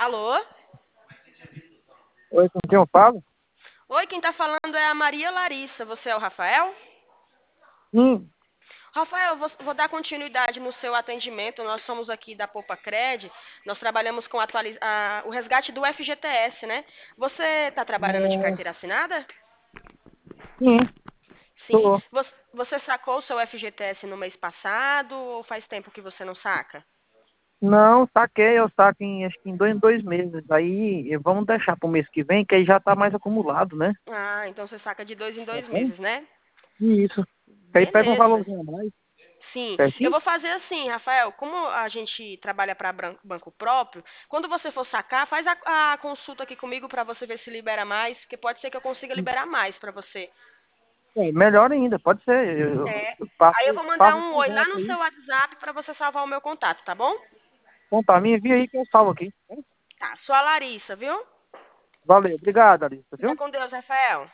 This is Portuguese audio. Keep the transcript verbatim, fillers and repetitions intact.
Alô? Oi, com quem eu falo? Oi, quem tá falando é a Maria Larissa. Você é o Rafael? Sim. Rafael, vou, vou dar continuidade no seu atendimento. Nós somos aqui da Poupa Cred. Nós trabalhamos com atualiz... a- o resgate do F G T S, né? Você está trabalhando de É, carteira assinada? sim, Sim. tô. Você, você sacou o seu F G T S no mês passado ou faz tempo que você não saca? Não, saquei, eu saco em, acho que em dois, em dois meses. Aí eh, vamos deixar pro mês que vem, que aí já tá mais acumulado, né? Ah, então você saca de dois em Tá dois bom? meses, né? Isso. Aí pega um Beleza. valorzinho a mais, Sim, eu certinho? vou fazer assim, Rafael. Como a gente trabalha para banco próprio, quando você for sacar, faz a, a consulta aqui comigo para você ver se libera mais, porque pode ser que eu consiga liberar mais para você. É, melhor ainda, pode ser. Eu, É. eu Aí eu passo, vou mandar passo esse um oi lá contato no aí. seu WhatsApp para você salvar o meu contato, tá bom? Bom, pra mim, envia aí que eu salvo aqui. Tá, sou a Larissa, viu? Valeu, obrigado, Alissa, Fica viu? com Deus, Rafael.